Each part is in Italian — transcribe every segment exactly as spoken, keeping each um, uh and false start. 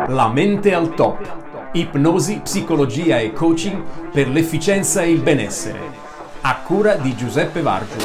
La mente al top. Ipnosi, psicologia e coaching per l'efficienza e il benessere. A cura di Giuseppe Vargio.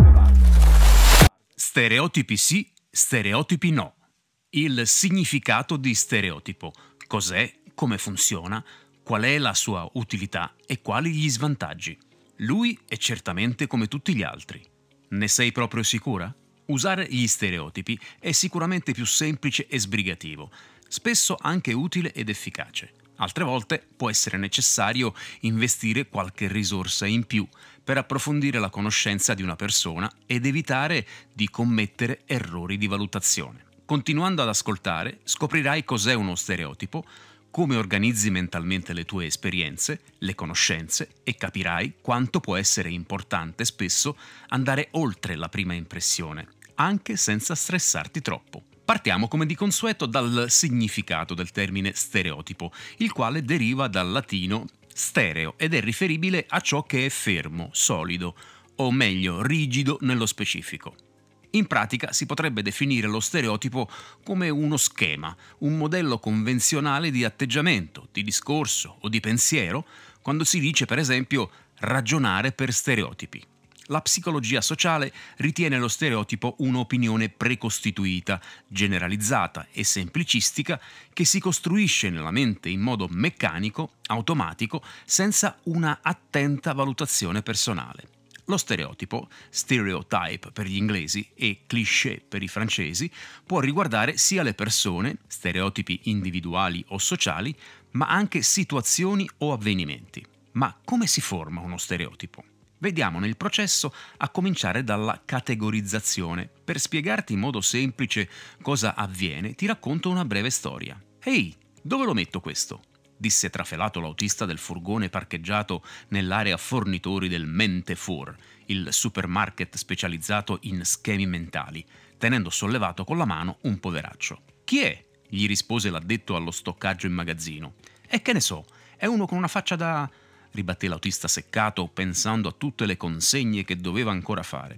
Stereotipi sì, stereotipi no. Il significato di stereotipo. Cos'è, come funziona, qual è la sua utilità e quali gli svantaggi. Lui è certamente come tutti gli altri. Ne sei proprio sicura? Usare gli stereotipi è sicuramente più semplice e sbrigativo, spesso anche utile ed efficace. Altre volte può essere necessario investire qualche risorsa in più per approfondire la conoscenza di una persona ed evitare di commettere errori di valutazione. Continuando ad ascoltare, scoprirai cos'è uno stereotipo, come organizzi mentalmente le tue esperienze, le conoscenze e capirai quanto può essere importante spesso andare oltre la prima impressione, anche senza stressarti troppo. Partiamo come di consueto dal significato del termine stereotipo, il quale deriva dal latino stereo ed è riferibile a ciò che è fermo, solido, o meglio rigido nello specifico. In pratica si potrebbe definire lo stereotipo come uno schema, un modello convenzionale di atteggiamento, di discorso o di pensiero, quando si dice per esempio ragionare per stereotipi. La psicologia sociale ritiene lo stereotipo un'opinione precostituita, generalizzata e semplicistica che si costruisce nella mente in modo meccanico, automatico, senza una attenta valutazione personale. Lo stereotipo, stereotype per gli inglesi e cliché per i francesi, può riguardare sia le persone, stereotipi individuali o sociali, ma anche situazioni o avvenimenti. Ma come si forma uno stereotipo? Vediamone il processo a cominciare dalla categorizzazione. Per spiegarti in modo semplice cosa avviene, ti racconto una breve storia. Ehi, dove lo metto questo? Disse trafelato l'autista del furgone parcheggiato nell'area fornitori del Mentefur, il supermarket specializzato in schemi mentali, tenendo sollevato con la mano un poveraccio. Chi è? Gli rispose l'addetto allo stoccaggio in magazzino. E che ne so, è uno con una faccia da... ribatté l'autista seccato pensando a tutte le consegne che doveva ancora fare.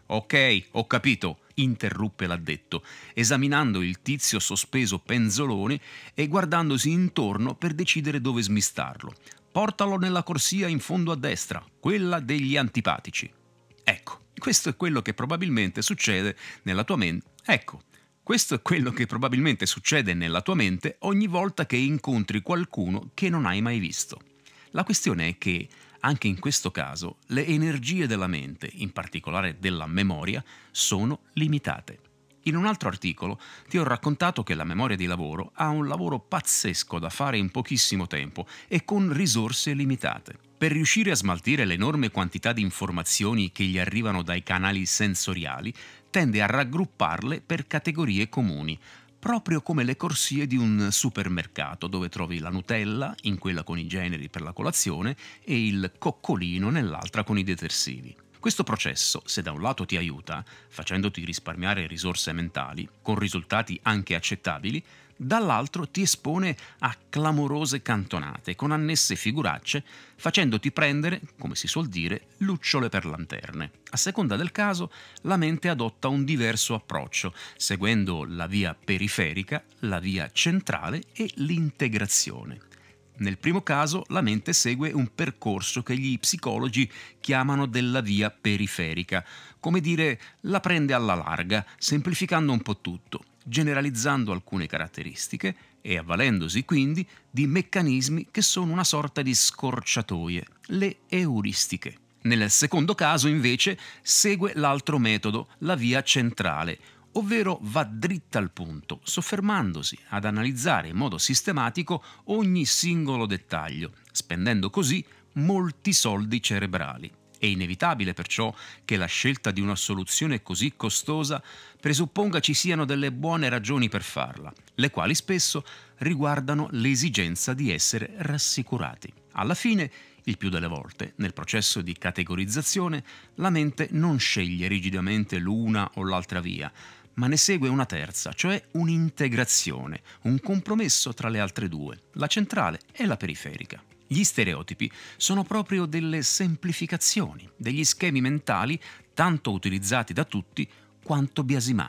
Ok, ho capito, interruppe l'addetto, esaminando il tizio sospeso penzolone e guardandosi intorno per decidere dove smistarlo. Portalo nella corsia in fondo a destra, quella degli antipatici. Ecco, questo è quello che probabilmente succede nella tua mente. Ecco, questo è quello che probabilmente succede nella tua mente ogni volta che incontri qualcuno che non hai mai visto. La questione è che, anche in questo caso, le energie della mente, in particolare della memoria, sono limitate. In un altro articolo ti ho raccontato che la memoria di lavoro ha un lavoro pazzesco da fare in pochissimo tempo e con risorse limitate. Per riuscire a smaltire l'enorme quantità di informazioni che gli arrivano dai canali sensoriali, tende a raggrupparle per categorie comuni, proprio come le corsie di un supermercato dove trovi la Nutella in quella con i generi per la colazione e il coccolino nell'altra con i detersivi. Questo processo, se da un lato ti aiuta, facendoti risparmiare risorse mentali, con risultati anche accettabili, dall'altro ti espone a clamorose cantonate con annesse figuracce, facendoti prendere, come si suol dire, lucciole per lanterne. A seconda del caso, la mente adotta un diverso approccio, seguendo la via periferica, la via centrale e l'integrazione. Nel primo caso, la mente segue un percorso che gli psicologi chiamano della via periferica, come dire, la prende alla larga, semplificando un po' tutto, generalizzando alcune caratteristiche e avvalendosi quindi di meccanismi che sono una sorta di scorciatoie, le euristiche. Nel secondo caso, invece, segue l'altro metodo, la via centrale, ovvero va dritta al punto, soffermandosi ad analizzare in modo sistematico ogni singolo dettaglio, spendendo così molti soldi cerebrali. È inevitabile perciò che la scelta di una soluzione così costosa presupponga ci siano delle buone ragioni per farla, le quali spesso riguardano l'esigenza di essere rassicurati. Alla fine, il più delle volte, nel processo di categorizzazione, la mente non sceglie rigidamente l'una o l'altra via, ma ne segue una terza, cioè un'integrazione, un compromesso tra le altre due, la centrale e la periferica. Gli stereotipi sono proprio delle semplificazioni, degli schemi mentali tanto utilizzati da tutti quanto biasimati.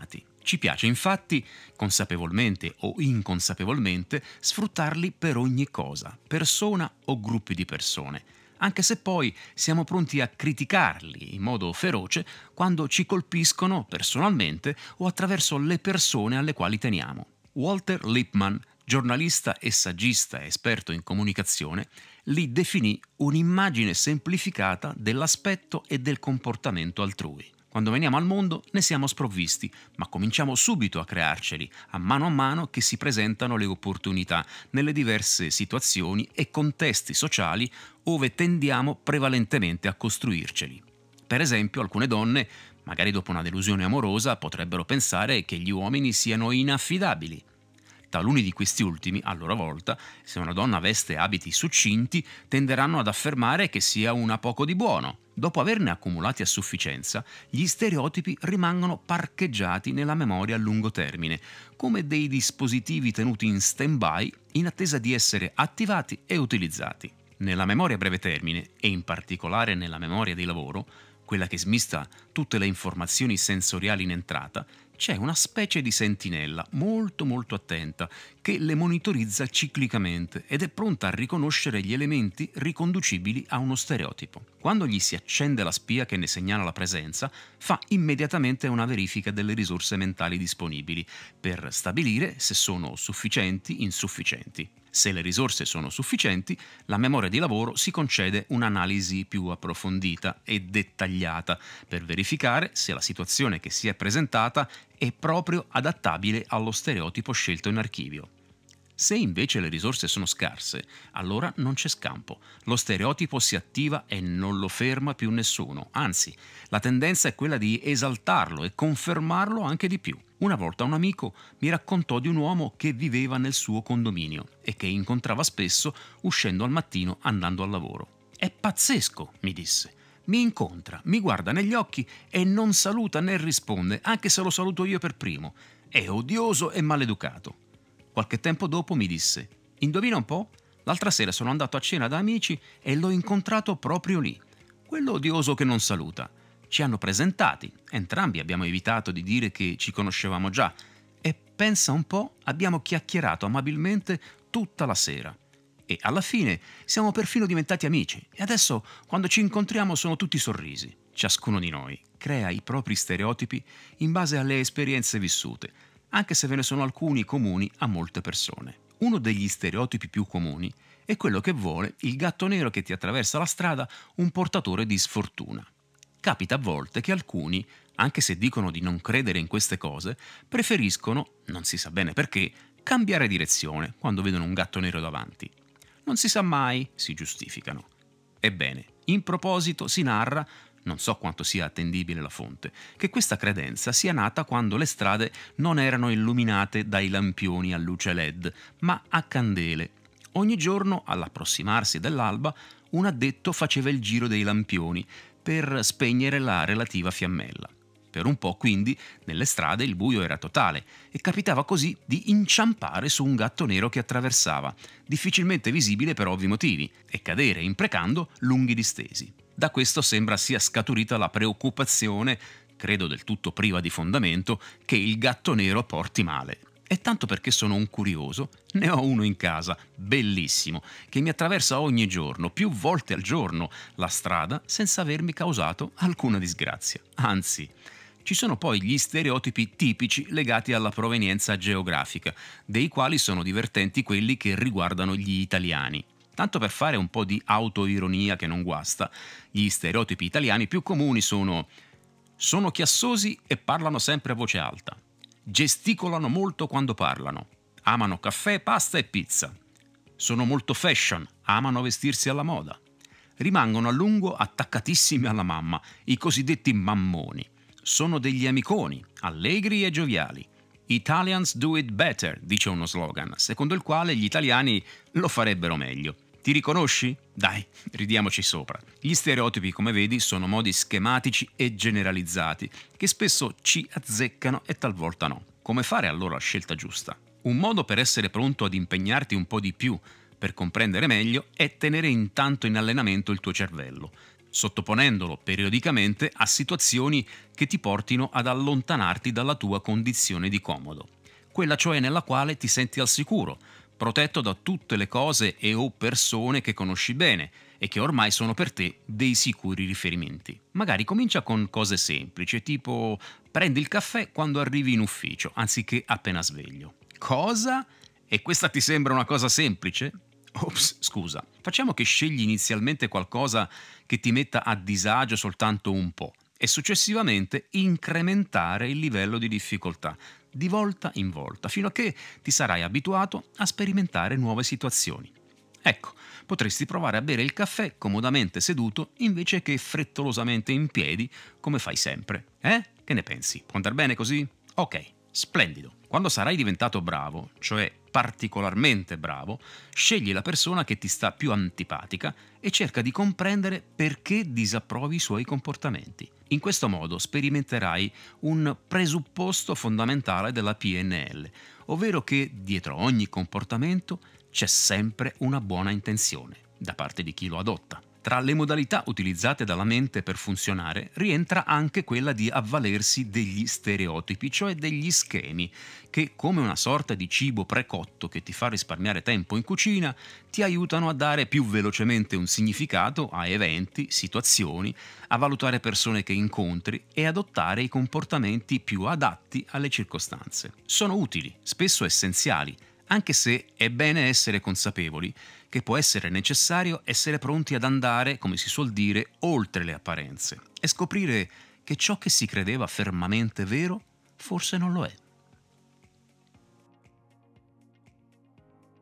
Ci piace infatti, consapevolmente o inconsapevolmente, sfruttarli per ogni cosa, persona o gruppi di persone, anche se poi siamo pronti a criticarli in modo feroce quando ci colpiscono personalmente o attraverso le persone alle quali teniamo. Walter Lippmann, giornalista e saggista esperto in comunicazione, li definì un'immagine semplificata dell'aspetto e del comportamento altrui. Quando veniamo al mondo ne siamo sprovvisti, ma cominciamo subito a crearceli, a mano a mano che si presentano le opportunità nelle diverse situazioni e contesti sociali ove tendiamo prevalentemente a costruirceli. Per esempio, alcune donne, magari dopo una delusione amorosa, potrebbero pensare che gli uomini siano inaffidabili. Taluni di questi ultimi, a loro volta, se una donna veste abiti succinti, tenderanno ad affermare che sia una poco di buono. Dopo averne accumulati a sufficienza, gli stereotipi rimangono parcheggiati nella memoria a lungo termine, come dei dispositivi tenuti in stand-by in attesa di essere attivati e utilizzati. Nella memoria a breve termine, e in particolare nella memoria di lavoro, quella che smista tutte le informazioni sensoriali in entrata, c'è una specie di sentinella molto molto attenta che le monitorizza ciclicamente ed è pronta a riconoscere gli elementi riconducibili a uno stereotipo. Quando gli si accende la spia che ne segnala la presenza, fa immediatamente una verifica delle risorse mentali disponibili per stabilire se sono sufficienti, insufficienti. Se le risorse sono sufficienti, la memoria di lavoro si concede un'analisi più approfondita e dettagliata per verificare se la situazione che si è presentata è proprio adattabile allo stereotipo scelto in archivio. Se invece le risorse sono scarse, allora non c'è scampo. Lo stereotipo si attiva e non lo ferma più nessuno. Anzi, la tendenza è quella di esaltarlo e confermarlo anche di più. Una volta un amico mi raccontò di un uomo che viveva nel suo condominio e che incontrava spesso uscendo al mattino andando al lavoro. «È pazzesco», mi disse. «Mi incontra, mi guarda negli occhi e non saluta né risponde, anche se lo saluto io per primo. È odioso e maleducato». Qualche tempo dopo mi disse: «Indovina un po'? L'altra sera sono andato a cena da amici e l'ho incontrato proprio lì. Quello odioso che non saluta. Ci hanno presentati, entrambi abbiamo evitato di dire che ci conoscevamo già e pensa un po', abbiamo chiacchierato amabilmente tutta la sera. E alla fine siamo perfino diventati amici e adesso quando ci incontriamo sono tutti sorrisi». Ciascuno di noi crea i propri stereotipi in base alle esperienze vissute, anche se ve ne sono alcuni comuni a molte persone. Uno degli stereotipi più comuni è quello che vuole il gatto nero che ti attraversa la strada un portatore di sfortuna. Capita a volte che alcuni, anche se dicono di non credere in queste cose, preferiscono, non si sa bene perché, cambiare direzione quando vedono un gatto nero davanti. Non si sa mai, si giustificano. Ebbene, in proposito si narra, non so quanto sia attendibile la fonte, che questa credenza sia nata quando le strade non erano illuminate dai lampioni a luce L E D, ma a candele. Ogni giorno, all'approssimarsi dell'alba, un addetto faceva il giro dei lampioni per spegnere la relativa fiammella. Per un po', quindi, nelle strade il buio era totale e capitava così di inciampare su un gatto nero che attraversava, difficilmente visibile per ovvi motivi, e cadere imprecando lunghi distesi. Da questo sembra sia scaturita la preoccupazione, credo del tutto priva di fondamento, che il gatto nero porti male. E tanto perché sono un curioso, ne ho uno in casa, bellissimo, che mi attraversa ogni giorno, più volte al giorno, la strada senza avermi causato alcuna disgrazia. Anzi, ci sono poi gli stereotipi tipici legati alla provenienza geografica, dei quali sono divertenti quelli che riguardano gli italiani. Tanto per fare un po' di autoironia che non guasta, gli stereotipi italiani più comuni sono: sono chiassosi e parlano sempre a voce alta, gesticolano molto quando parlano, amano caffè, pasta e pizza, sono molto fashion, amano vestirsi alla moda, rimangono a lungo attaccatissimi alla mamma, i cosiddetti mammoni, sono degli amiconi, allegri e gioviali. Italians do it better, dice uno slogan, secondo il quale gli italiani lo farebbero meglio. Ti riconosci? Dai, ridiamoci sopra. Gli stereotipi, come vedi, sono modi schematici e generalizzati che spesso ci azzeccano e talvolta no. Come fare allora la scelta giusta? Un modo per essere pronto ad impegnarti un po' di più per comprendere meglio è tenere intanto in allenamento il tuo cervello. sottoponendolo periodicamente a situazioni che ti portino ad allontanarti dalla tua condizione di comodo, quella cioè nella quale ti senti al sicuro, protetto da tutte le cose e o persone che conosci bene e che ormai sono per te dei sicuri riferimenti. Magari comincia con cose semplici, tipo prendi il caffè quando arrivi in ufficio, anziché appena sveglio. Cosa? E questa ti sembra una cosa semplice? Ops, scusa. Facciamo che scegli inizialmente qualcosa che ti metta a disagio soltanto un po' e successivamente incrementare il livello di difficoltà di volta in volta, fino a che ti sarai abituato a sperimentare nuove situazioni. Ecco, potresti provare a bere il caffè comodamente seduto invece che frettolosamente in piedi, come fai sempre. Eh? Che ne pensi? Può andar bene così? Ok, splendido. Quando sarai diventato bravo, cioè particolarmente bravo, scegli la persona che ti sta più antipatica e cerca di comprendere perché disapprovi i suoi comportamenti. In questo modo sperimenterai un presupposto fondamentale della P N L, ovvero che dietro ogni comportamento c'è sempre una buona intenzione da parte di chi lo adotta. Tra le modalità utilizzate dalla mente per funzionare rientra anche quella di avvalersi degli stereotipi, cioè degli schemi, che come una sorta di cibo precotto che ti fa risparmiare tempo in cucina, ti aiutano a dare più velocemente un significato a eventi, situazioni, a valutare persone che incontri e adottare i comportamenti più adatti alle circostanze. Sono utili, spesso essenziali, anche se è bene essere consapevoli che può essere necessario essere pronti ad andare, come si suol dire, oltre le apparenze e scoprire che ciò che si credeva fermamente vero forse non lo è.